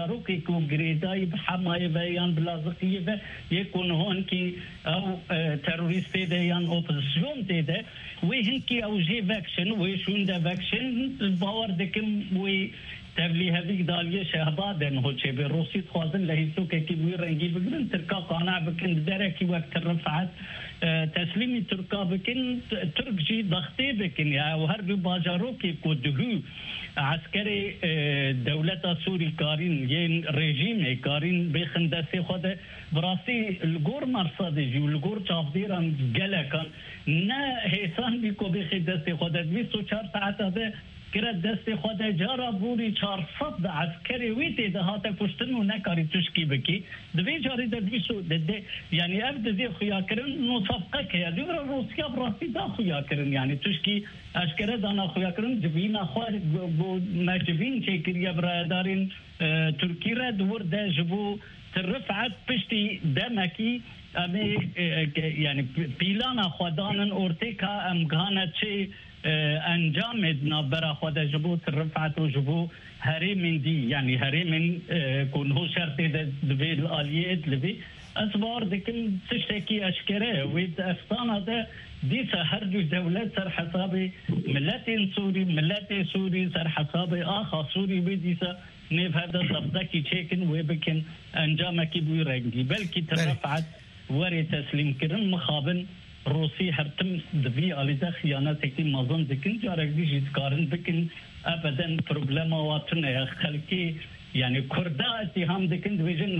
باجاروكي كو جريداي بحماية بيان بلازقية يكون هون كي أو تيروريست يان أوبوزيسيون تيدا وهنكي أو جي فاكشن ويشون دا فاكشن باور دكم وي تبلي هذيك دالية شهبادن هو شيء بالروسي خوازن لهيسو كي بوي رنجي بقرن تركا قانع بكن دركي وقت رفعت تسليمي تركا بكن ترك جي ضغطي بكن يا وهرب باجاروكي كودهو عسكري دولة سوري كارين ين ريجيم كارين بخندسي خود براسي الجور مرصدي والجور تافديران جلكان نا هيسان بيكو بخندسي خود بيسو چهار ساعت هذا كرد دست خود جارا بوری چهارصد عسکری ویتی ده هاته پشتن و نکاری تشکی بکی دوی جاری ده دویسو ده یعنی اف ده خویا کرن نو صفقه که دوی را روسیا براستی ده خویا کرن یعنی تشکی اشکره دانا خویا کرن دوین خواه بو مجوین چه کریا برادارین ترکی را دور ده جبو ترفعت پشتی دمکی امی یعنی پیلانا خودانن ارتکا امگانه چه انجام ادنا برا خود جبو رفعت و جبو هری من دی یعنی هری من کنه شرط دوی الالیت لبی اسبار دکن تشتکی اشکره وید افسانه ده دیسا هر جو دولت سر حساب ملت سوری ملت سوری سر حساب آخا سوری بی دیسا نیف هذا صفدکی چیکن و بکن انجامکی بوی رنگی بلکی ترفعت وری تسلیم کرن مخابن روسي هرتم دبي على ده خيانات كتير مازن ذكين جارك دي جيت كارن بكن ابدا بروبلما واتنا خلكي يعني كردا اتهام ذكين ديفيجن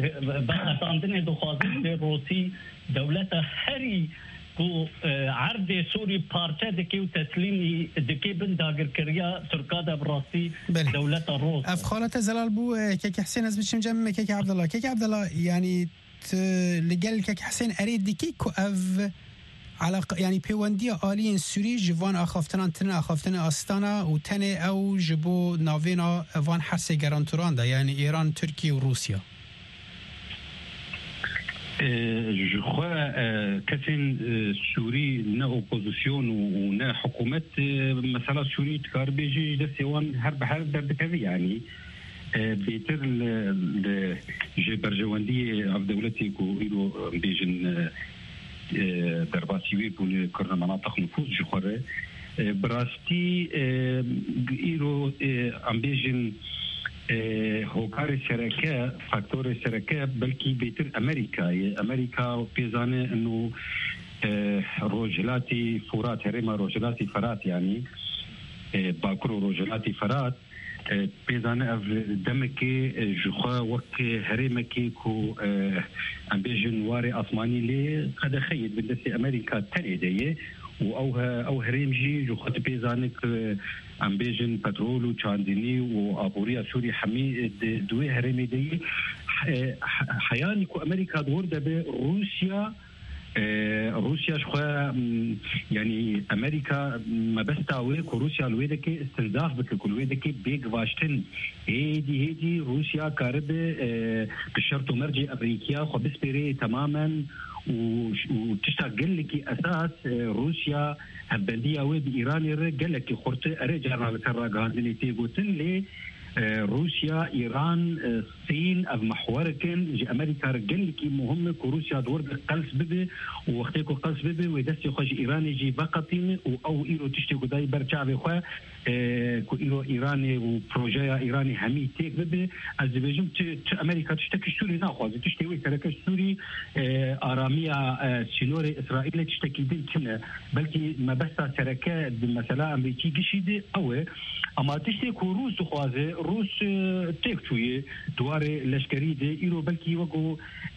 بقى عندنا دخازين روسي دولته هري کو عرض سوري پارچه دکی و تسلیمی دکی بن داگر کریا ترکادا براسی دولت روس افخالت زلال بو كيك حسين از بشم جمع كيك عبد الله كيك عبد الله يعني لقال كيك حسين اريد دكي كو اف على يعني بيونديا آلين سوري جوان اخافتنان تن اخافتن استانا و تن او جبو ناوینا وان حرسي گرانتوران دا يعني ایران تركيا و روسيا je crois كثين سوري نا اوبوزيسيون ونا حكومات مثلا سوري تكار بيجي دسيوان هرب هرب دردكذي يعني بيتر الجبرجواندية عف دولتي كو إلو بيجن درباسيوي بون كرنا مناطق نفوذ جخورة براستي إلو عم بيجن هوكار الشركة فاكتور الشركة بلكي بيتر أمريكا أمريكا بيزانة إنه روجلاتي فرات هرما روجلاتي فرات يعني باكرو روجلاتي فرات بيزانة دمكي جخوا وقت هرمكي كو ام بيجن واري عثماني لي قد خيد بدسي امريكا تنيديه او او هرمجي جخوا بيزانك ام بيجن بترول وشانديني وابوريا سوري حمي دوي هرمي دي حياني كو امريكا دور دبي روسيا روسيا شخوا يعني امريكا ما بس تاويك وروسيا الويدك استنزاف بتلك الويدك بيج واشتن هيدي هيدي روسيا كارب بشرط مرجي امريكا خو بسبري تماما وتشتغل لك اساس روسيا هبنديه ويد ايران قال لك خرت ارجع لترى غاندني تيغوتن لي روسيا ايران الصين او محوركن جي امريكا رجل لك مهم روسيا دور قلس ببي وقتكو قلس ببي ودسي خوش ايران يجي بقطين او ايرو تشتي قداي برجع بخوا كو ايرو ايراني وبروجيا ايراني همي تيك ببي ازبيجم امريكا تشتكي سوري ناخذ تشتي وي ترك سوري اراميا سينوري اسرائيل تشتكي دلتنا بلكي ما بس شركات مثلا امريكي قشيدي او اما تشتي كو روس خوازه روس تيكتوي دواري لشكري دي ايرو بلكي وقو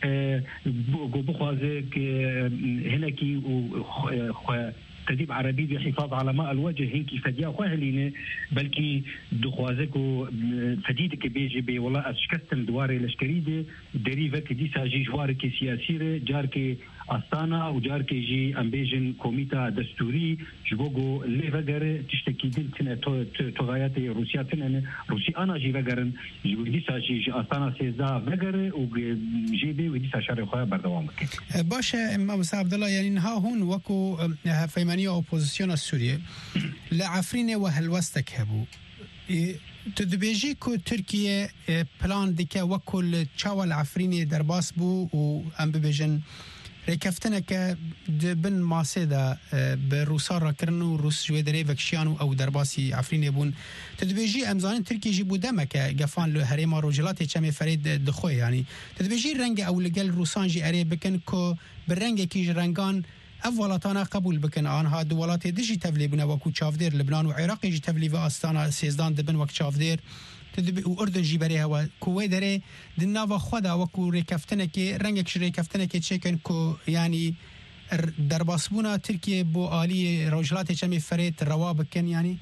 جو بخوازه هناكي و تدريب عربي بحفاظ على ماء الوجه هنكي فديا خوهلينه بلكي دخوازكو فديدك بيجي بي والله اشكستن دواري لشكريده دريفك دي ساجي جوارك سياسيره جارك استانا وجارك جي امبيجن كوميتا دستوري جبوغو اللي فقر تشتكي دلتنا تغايات روسيا تنن روسيا انا جي فقرن جي ساجي استانا سيزا فقر وجي بي ودي ساشار خويا بردوامك باشا امام عبد الله يعني ها هون وكو فيمانيه اوبوزيسيون السوريه لا عفرينه وهلوستك هبو تدبیجی کو ترکیه پلان دیکه وکل چاول عفرینی درباس بو و ام ببیجن ریکفتنه که دبن ماسه دا به روسا را کرن و روس جوی داره وکشیان او درباسی عفرینی بون تدبیجی امزان ترکیه جی بودمه که گفان له هریما روجلاتی چمی فرید دخوی یعنی تدبیجی رنگ او لگل روسان جی اره بکن که برنگ کیج رنگان اولاتانا قبول بکن آنها دولات دیجی تبلی بنا وکو چافدیر لبنان و عراق جی تبلی و آستانا سیزدان دبن وک چافدیر تدبی و اردن جی بری هوا کوی داره دنوا خدا وکو ریکفتنه که رنگش ریکفتنه که چکن کو یعنی در باسبونا ترکیه بو عالی روجلات چمی فرید روا بکن یعنی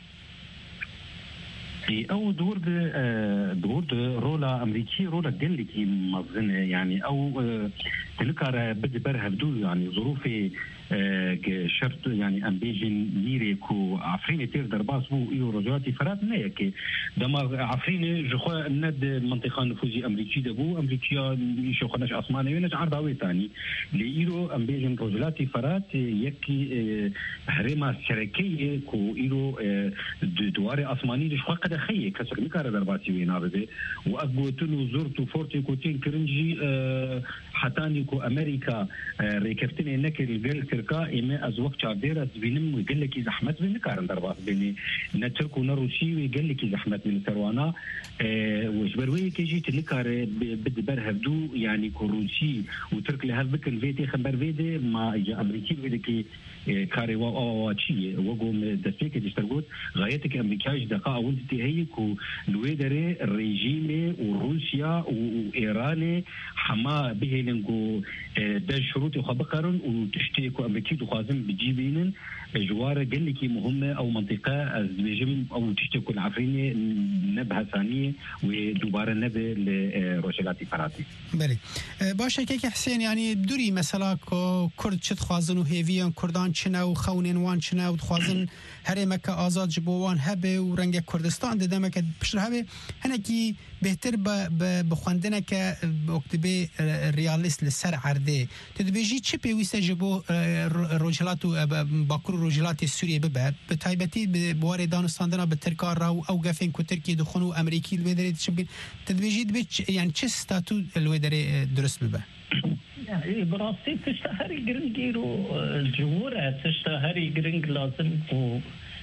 او دور دور رولا امريكي رولا قال لك مظن يعني او تنكر بدي برهبدو يعني ظروفي شرط يعني امبيجن ميري كو عفريني تير درباس بو ايو رجواتي فرات نيك دما عفريني جخوا ند منطقه نفوذي امريكي دبو امريكيا يشو خناش عثماني ونج عرضاوي ثاني ليرو امبيجن رجواتي فرات يكي هرما شركيه كو ايرو دواري عثماني جخوا قد خي كسر مكار درباسي وينا بده واغوتلو زرتو فورتي كوتين كرنجي حتاني كو امريكا ريكفتني نكل قال تركا إما أزوج شادير أزبينم ويقول لك زحمت من كارن درباس بيني نترك ونروسي ويقول لك زحمت من سروانا أه وجبروي كيجي تلكار بد برهبدو يعني كروسي وترك لها بكن فيتي خبر فيدي ما أمريكي فيدي كاري واتشي وقوم دسبيك تشتغل غايتك أمريكاش دقاء ولدتي هيك ولويدري الرجيم وروسيا وإيران حما به لنقو ده شروط وخبقرن وتشتيك أمريكي دخازم بجيبينن جوار قال لك مهمة أو منطقة الزوجم أو تشتكوا العفريني نبها ثانية ودوباره نبه لروجلاتي فراتي. بله. باشه که حسین یعنی دوری مثلا که کرد چت خوازن و هیویان کردان چنه و خونین وان چنه و خوازن هر مکه آزاد جبوان هبه و رنگ کردستان دیدم مکه پشت هبه هنگی بهتر ب بخوندنه که اکتبه ریالیست لسر عرده تدبیجی چه پیوسته جبو روجلات و باکر روجلات سوریه ببه به تایبتی به بوار دانستاندنا به ترکار راو او گفین که ترکیه دخون و امریکی الویدری تشبین تدبیجی دبی یعنی چه ستاتو الویدری درست ببه يعني براسي تشتهري جرينجيرو الجمهور تشتهري جرينج لازم و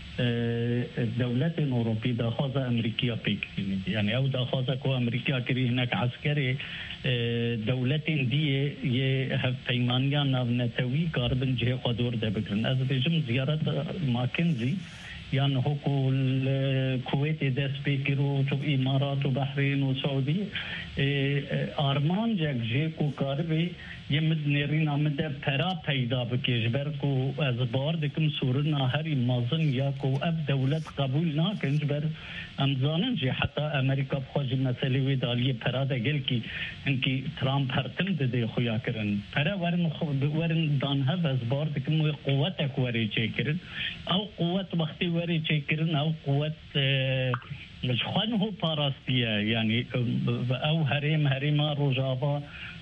الدولات الأوروبية داخلة أمريكية بيكين يعني أو داخلة كو أمريكا كري هناك عسكري دولات دي يهفيمانيا نتوي كاربن جه قدور ده بكرن از بيجم زيارة ماكنزي يعني هو الكويت داس بيكرو تو إمارات وبحرين وسعودية آرمان جاك جيكو كاربي يمد نيرين عمده پرا پیدا بکیش برکو از بار دکم سورنا هری مازن یا کو اب دولت قبول ناکنج بر امزانن جي حتى امريكا بخوج مسئله وی دالی پرا ده گل کی انکی ترامپ هرتم ده خویا کرن پرا ورن ورن دانها از بار دکم قوتک وری چیکرن او قوت وقتی وری چیکرن او قوت مش خوان هو باراستيه يعني او هريم هريما روجافا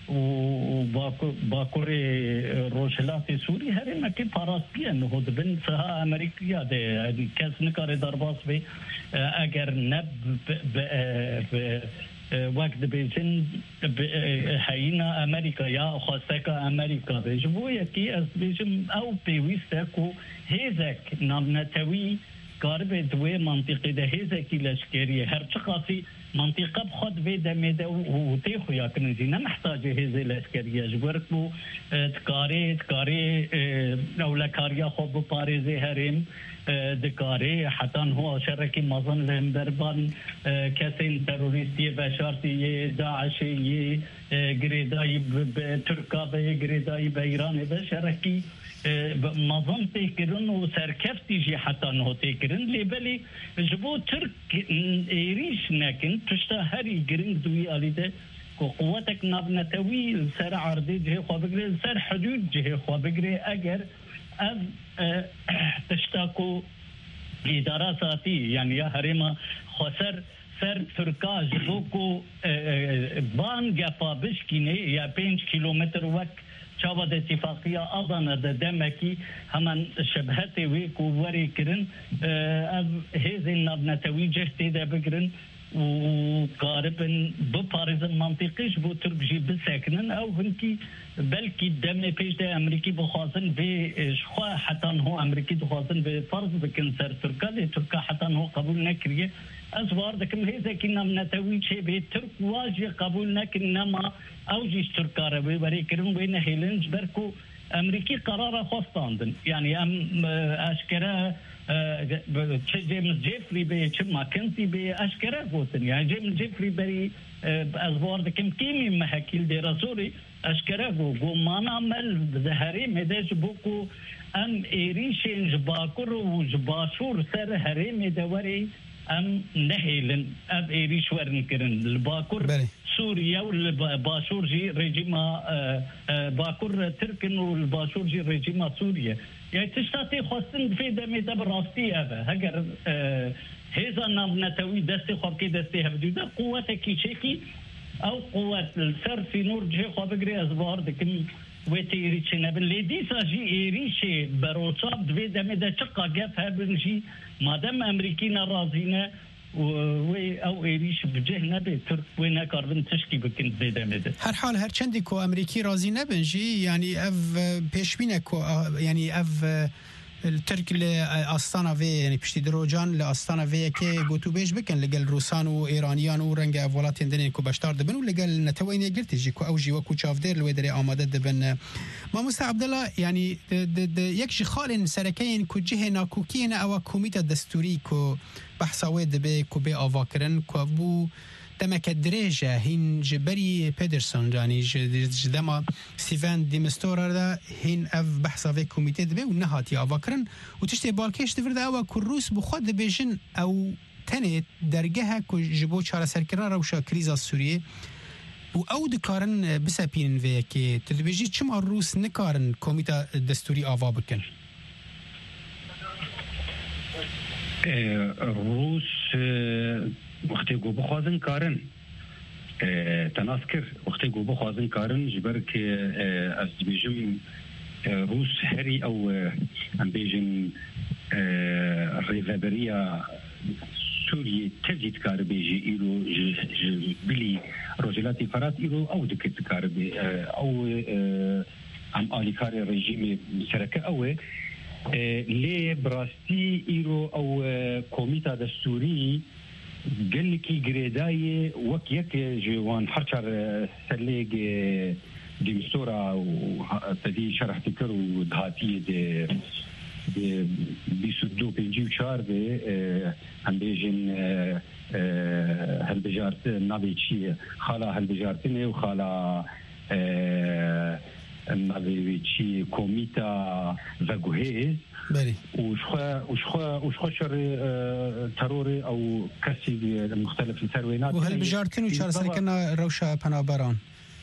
وباكور روجلات سوري هريما كي باراستيه انه دبن سها امريكيه ده كاس نكار درباس بي اگر نب وقت بيجن هينا امريكا يا خاصه امريكا بيجبو كي اس بيجم او بيويستكو هيزك نامنتوي قارب دوی منطقه ده هزه کی لشکری هر چقاسی منطقه بخود وی دمیده و تی خویا کنزی نمحتاج هزه لشکری جبرت بو تکاری تکاری اولکاریا خوب پارزه هریم دکاری حتی هو شرکی مازن لهم دربان کسین تروریستی بشارتی داعشی گریدای ترکا به گریدای به ایران به شرکی مازن تکرن و سرکفتی جی حتی نه تکرن لیبلی جبو ترک ایریش نکن تشتا هری گرنگ دوی آلیده قوتك نبنتوي سر عرضي جه خو بگره سر حدود جه خو بگره اگر از تشتاكو اداره ذاتي يعني يا هريما خسر سر تركا جبوكو بان گفا بشكينه يا پنج كيلومتر وقت شابد اتفاقية أظن دمكي همان شبهات ويكو وري كرن هذه النتوي جهتي دا بقرن وقاربا بباريز منطقيش بو تركجي بساكنن او هنكي بلكي دم بيش دا امريكي بخواصن بشخوا حتى هو امريكي بخواصن بفرض بكنسر تركا دي تركا حتى هو قبول نكريه ازوار دكم هيزا كنا منتوي شي بي ترك واجي قبول نكن نما اوجيش تركا ربي بري كرم وين هيلنج بركو امريكي قرار خواستاندن يعني ام اشكرا جيمس جيفري بي ما كنتي بي اشكره قوتن يعني جيمس جيفري بري ازوار دكم كيمي محكيل دي رسوري اشكره قو ما نعمل بزهري مداش بوكو ام ايريشين جباكر وجباشور سر هري مدوري ام نهيلن اب ايريش ورن كرن الباكر سوريا والباشور جي ريجيم باكر تركن والباشور جي ريجيم سوريا يعني تشتاتي خواستن في دمي دب راستي هذا هجر هذا نام نتوي دستي خوكي دستي هبدودا قوة كيشيكي او قوة السر في نور جي خو بقري ازبار دكم ويتي ريتشي نبن ليدي ساجي ايريشي بروصاب دوي دمي دا شقا قف هبنجي مادام امريكينا رازينا وي او ايريش بجه نبي ترك وين كاربن تشكي بكن زيدا مده هر حال هر چندی کو امریکی راضی نبنجی یعنی اف پیشبینه کو یعنی اف الترك لاستانا في يعني بشتي دروجان لاستانا في كي غوتو بيش بكن لقال روسان وايرانيان ورنج افولاتين دنين كو بشتار دبن ولقال نتوين يقلت يجي كو اوجي وكو شافدير الويدري اماده دبن ما مستر عبد الله يعني يكشي خال سركين كو جهه ناكوكين او كوميته دستوري كو بحثاوي دبي كو بي افاكرن كو ابو دمك دريجة هين جبري بيدرسون يعني جدما ستيفان ديمستورر دا هين اف بحثا في كوميتي دبي ونهاتي افاكرن وتشتي بالكيش دفر دا او كروس بخود بيجن او تاني درجها كو جبو چارة سركران روشا كريزا سورية و او دكارن بسابين في كي تدبيجي چما الروس نكارن كوميتا دستوري آفا بكن روس وقتی گو بخوازن کارن تناسکر وقتی گو بخوازن کارن جبر که از بیجم روس هری او ام بیجن ریوبریا سوریه تجید کار بیجی ایرو بلی روجلاتی فرات ایرو او دکت کار بی او ام آلیکار رژیم سرکه اوه لی براستی ایرو او کومیتا دستوری قال لك جريداي وك يك جوان حرشر سليق دي مستورة وتدي شرح تكر ودهاتي دي بيسدو بيجيو شار دي هم بيجن هالبجارت نابي شي خالا هالبجارتني وخالا نابي شي كوميتا فاغوهيز بله وشخوا وشخوا وشخوا شر تروري او كسي مختلف الثروينات وهل بجارتين وشار سلكنا روشا بنابران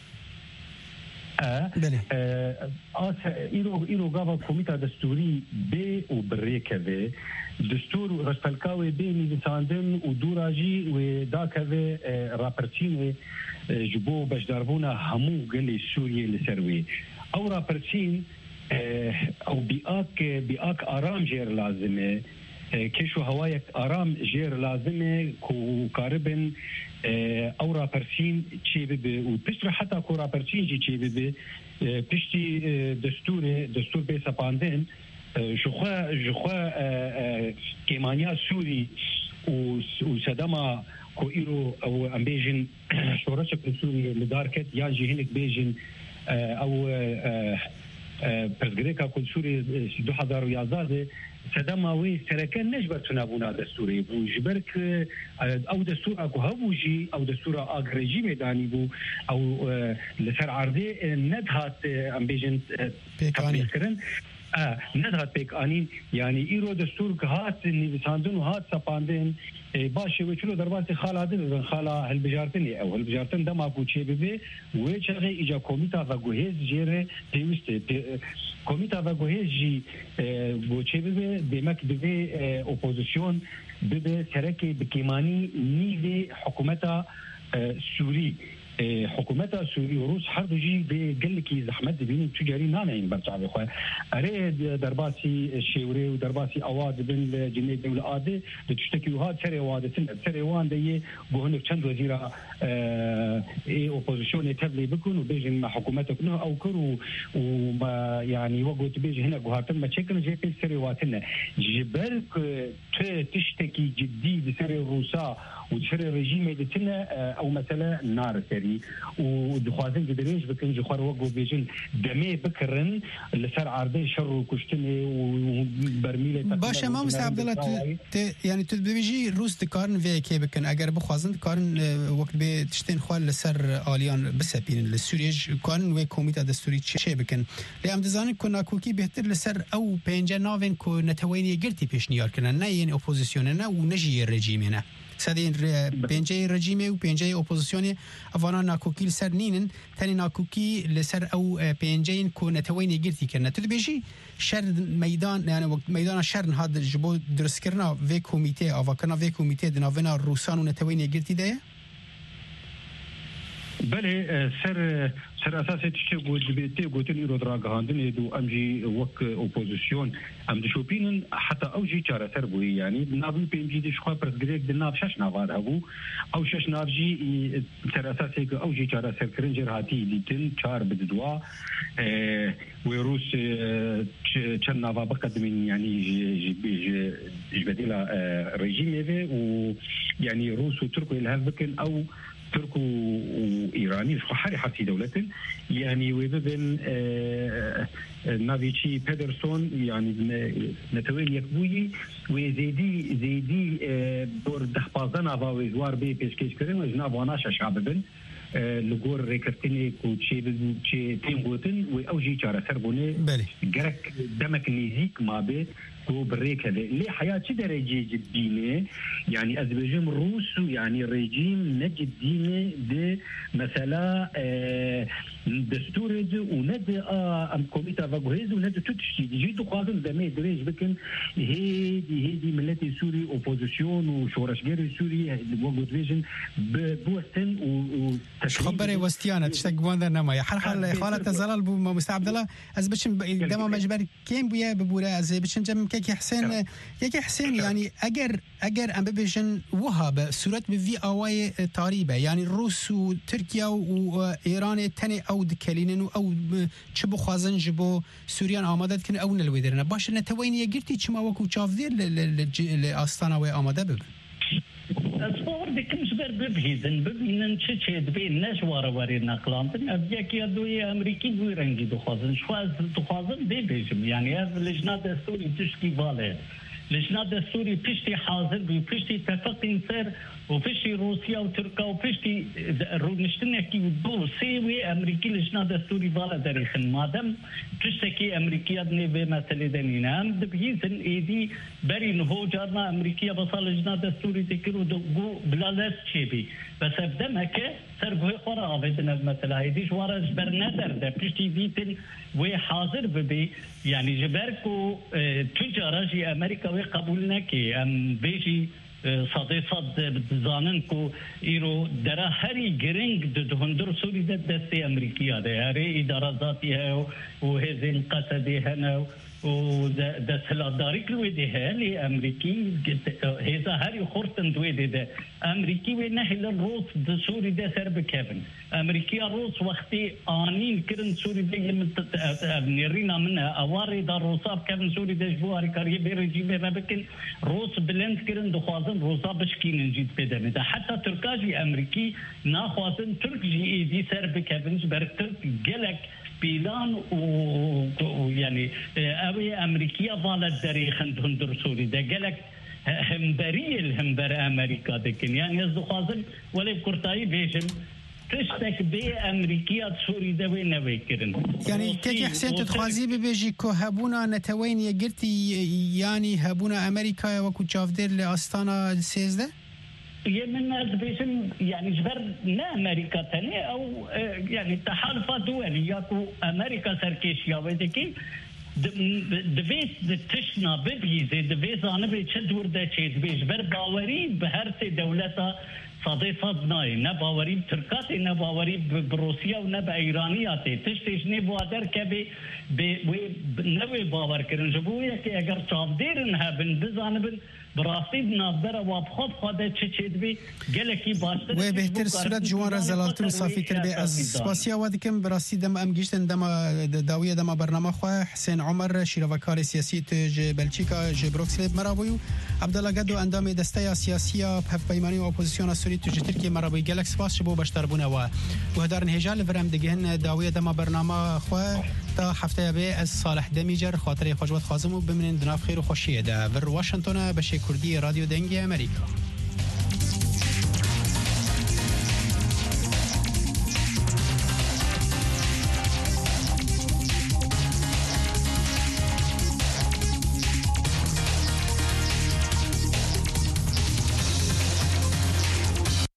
اه بله اه ايرو ايرو غابا كوميتا دستوري بي وبريكه دستور رسپلکاوی بین نویساندن و دوراجی و داکوی راپرچین جبو بشداربونا همو گلی سوریه لسروی او راپرچین او بیاک بیاک آرام جیر لازمه کشو هوایک آرام جیر لازمه کو کاربن او راپرچین چی ببه و پشت حتی کو راپرچین جی چی ببه پشتی دستور دستور بی سپاندن جخوا جخوا كيمانيا سوري وسدما كو ايرو او ام بيجن شورش سوري لداركت ياجي هنك بيجن او برزغريكا كل سوري دو هزار ويازده سدما وي سركن نجبر تنابونا دستوري وجبرك او دستور اكو هبوجي او دستور اك ريجيم داني بو او لسر عرضي ندهات ام بيجن تقرير كرن اه ندهت بيك انين يعني ايرو دستور هات نيساندن وهات سپاندن باشه وچلو درباسي خالادن خالا هالبجارتن او هالبجارتن دما کوچه بي وچغه ايجا کوميتا فاغوهز جيره تيست کوميتا فاغوهز جي کوچه بي دمك بي اوبوزيشن بي سركي بكيماني نيفي حكومتا سوري حکومت سوری و روس هر دوجی به گل کی زحمت ببینیم تجاری نانین برچا بخواه اره درباسی شوری و درباسی اواد بین جنی دولت عاده تشتکی وها سر وادتن سر وان دی بهنك چند وزیر ای اپوزیسیون تبلی بکن و بیجن ما حکومت کنه او کرو و ما يعني وقت بيجي هنا جوهرتن ما تشكل جي بي سري واتنا جبرك تشتكي جدي بسري الروسا وسري الرجيم يدتنا او مثلا نار سري ودخوازن قدريش بكن جخوار وقت بيجن دمي بكرن لسر عرضي شر وكشتني وبرميله باشه ما مستر عبدالله يعني تبيجي روس دكارن في كي بكن اگر بخوازن دكارن وقت بي تشتين خوال لسر آليان بسبين للسوريج كارن و كوميتا دستوري چه بكن لام دزانن كنا كوكي بهتر لسر او پنج ناوين كو نتويني گرتي پیشنيار کنن نه ين اپوزيسيون نه و نجي رژيم نه سدين پنجه رژيم و پنجه اپوزيسيون افانا ناكوكي لسر نينن تاني ناكوكي لسر او پنجين كو نتويني گرتي کنن تدبيجي شر ميدان يعني وقت ميدان شر هذا جبو درس كرنا في كوميتي او كنا في كوميتي دناونا روسان و نتويني گرتي ده بله سر سر اساس تشتي قلت بيتي قلت لي رود راغاندن يدو امجي وك اوبوزيسيون ام دشوبين حتى اوجي چاره سر بوي يعني نابي بيمجي دي شخوا برزغريك دنا شش نافار ابو او شش نافجي سر اساس اوجي چاره سر كرنجر هاتي ديتن چار بددوا ويروس چن نافا بقدمين يعني جي جبديلا ريجيم و يعني روس وتركو الهاف بكن او تركو وإيراني حالي حسي دولة يعني وبين نافيتشي بيدرسون يعني نتوين يكبوي وزيدي زيدي دور دخبازنا فاوزوار بي بيشكيش كرين وجناب وناشا شعب بن لغور ريكرتيني كوتشي بتشي تيمبوتن واوجي چاره سربوني جرك دمك نيزيك ما بي كو بريك هذا ليه حياه شي درجه جدينه يعني ازبيجم روس يعني ريجيم نجد دينه دي مثلا دستور وند ام كوميتا فاغوهيز وند تشتي جيتو قادم دمي دريج بكن هيدي هيدي ملتي سوري اوبوزيسيون وشورشجري سوري وقت فيجن بوستن و خبري وستيانه تشتقوان نما يا حرحل خالة زلال بو مستر عبد الله از بچم دم مجبر كيم بويا ببولا از بچم جم كي حسين يكي حسين يعني اگر اگر ام ببيجن وهاب صورت بفي اواي تاريبه يعني روس وتركيا وايران تني او دكلينن او چبو خوازن جبو سوريان آمادت كن او نلويدرنا باش نتوين يگرتي چما وكو چافدير لاستانا و آماده بب اتصور دكم جبر ببهيزن ببينن چه دبين نش واره واره نقلانتن ابيك يدوي امريكي بو رنگي دخوازن شواز دخوازن بيبيجم يعني از لجنه دستوري تشكي فاله لجنه دستوري بيشتي حاضر بيشتي اتفاقين سر وفيشتي روسيا وتركيا وفيشتي رونشتنكي دو سيوي امريكي لجنه دستوري فاله دريخن مادام تشتكي امريكيه دني بمثل دنينام دبيزن ايدي برين هو جارنا امريكيه بصال لجنه دستوري تكرو دو بلالاس تشيبي بس ابدمك سرغوي خورا ابدنا مثل هيدي شوارا جبر نظر ده بيشتي فيتن وي حاضر ببي يعني جبركو تجارة امريكا وقبولنا كي ام بيجي صدي صد بتزانن كو ايرو درا هري جرينج د هندر سوري د دستي امريكيه ده هري اداره ذاتيه وهزين قصدي هنا وده سلاداري كلويدي هالي امريكي هذا هاري خورتن دويدي ده امريكي ونحل الروس ده سوري ده سرب كيفن امريكي الروس وقتي انين كرن سوري ده نيرينا منها اواري ده روساب كيفن سوري ده جواري كاري بيرجي ما بكن روس بلند كرن دخوازن روسا بشكين جيت بدمه ده حتى تركاجي امريكي ناخوازن ترك جي دي سرب كيفن برتر جلك بيلان ويعني أوي أمريكية ضالت دريخ عندهم درسولي ده قالك همبري الهمبر أمريكا دكن يعني يزدو خازن ولا بكرتاي بيجن تشتك بي أمريكية سوري ده وين ويكرن يعني كيف حسين تتخازي ببيجي كو هبونا نتوين يقرتي يعني هبونا أمريكا وكو جافدير لأستانا سيزده يمن أزبيشن يعني جبر لا أمريكا تانية أو يعني تحالفات دولية كو أمريكا سركيشيا ويدكي دویت تشنا ببیزه دویت آنه به چه دور ده چید بیش بر باوری به هر سه دولتا صدی صد نای نه باوری ترکاتی نه باوری به روسیه و نه به ایرانیاتی تشتیش نی بوادر که به به نوی باور کردن جبویه که اگر چابدیرن هبن بزانبن براستی نابدر و بخوب خواده چه چید بی گلکی باشتر و بهتر صورت جوان را زلالتون صافی کر بی از سپاسیا و دکم براستی دم ام گیشتن دم داویه دم برنامه خواه حسین عمر شیروکار سیاسی تج بلژیکا ج بروکسل مرابوی عبدالله گدو اندام دسته سیاسی هف پیمانی و اپوزیسیون سوری تج ترکیه مرابوی گلک سپاس شبو بشتر بونه و و هدار هجال ورم دگهن داویه دم برنامه خواه تا هفته به از صالح دمیجر خاطر خوشبخت خازم و بمنین دناف خیر و خوشیه ده ور واشنگتن بشه کردی رادیو دنگی امریکا.